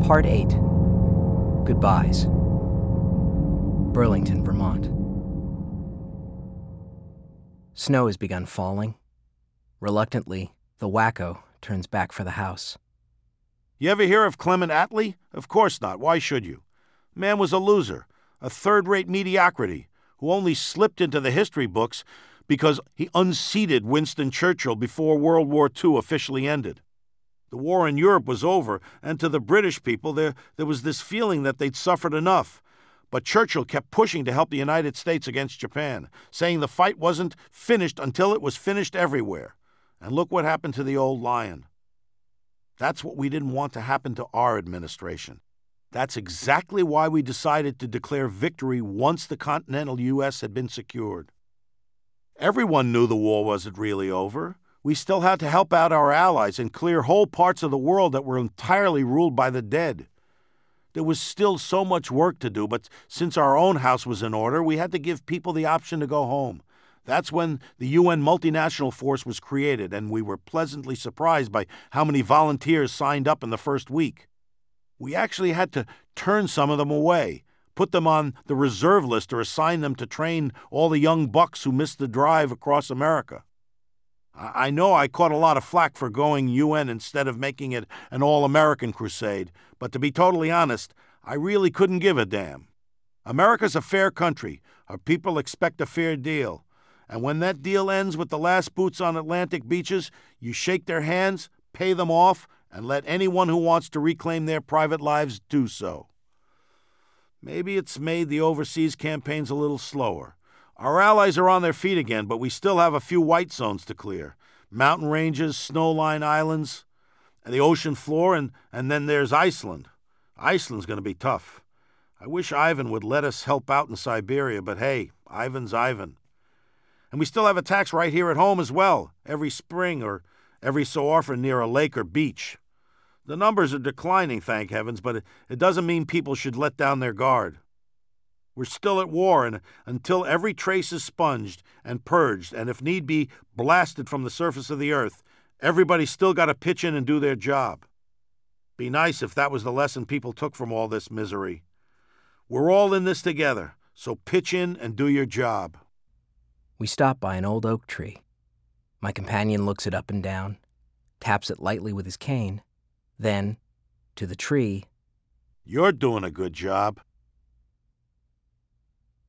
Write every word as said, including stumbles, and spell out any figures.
Part eight. Goodbyes. Burlington, Vermont. Snow has begun falling. Reluctantly, the wacko turns back for the house. You ever hear of Clement Attlee? Of course not. Why should you? Man was a loser, a third-rate mediocrity, who only slipped into the history books because he unseated Winston Churchill before World War Two officially ended. The war in Europe was over, and to the British people, there, there was this feeling that they'd suffered enough. But Churchill kept pushing to help the United States against Japan, saying the fight wasn't finished until it was finished everywhere. And look what happened to the old lion. That's what we didn't want to happen to our administration. That's exactly why we decided to declare victory once the continental U S had been secured. Everyone knew the war wasn't really over. We still had to help out our allies and clear whole parts of the world that were entirely ruled by the dead. There was still so much work to do, but since our own house was in order, we had to give people the option to go home. That's when the U N multinational force was created, and we were pleasantly surprised by how many volunteers signed up in the first week. We actually had to turn some of them away, put them on the reserve list or assign them to train all the young bucks who missed the drive across America. I know I caught a lot of flack for going U N instead of making it an all-American crusade, but to be totally honest, I really couldn't give a damn. America's a fair country. Our people expect a fair deal. And when that deal ends with the last boots on Atlantic beaches, you shake their hands, pay them off, and let anyone who wants to reclaim their private lives do so. Maybe it's made the overseas campaigns a little slower. Our allies are on their feet again, but we still have a few white zones to clear. Mountain ranges, snow-lined islands, and the ocean floor, and, and then there's Iceland. Iceland's going to be tough. I wish Ivan would let us help out in Siberia, but hey, Ivan's Ivan. And we still have attacks right here at home as well, every spring or every so often near a lake or beach. The numbers are declining, thank heavens, but it, it doesn't mean people should let down their guard. We're still at war, and until every trace is sponged and purged, and if need be, blasted from the surface of the earth, everybody's still got to pitch in and do their job. Be nice if that was the lesson people took from all this misery. We're all in this together, so pitch in and do your job. We stop by an old oak tree. My companion looks it up and down, taps it lightly with his cane, then, to the tree, "You're doing a good job."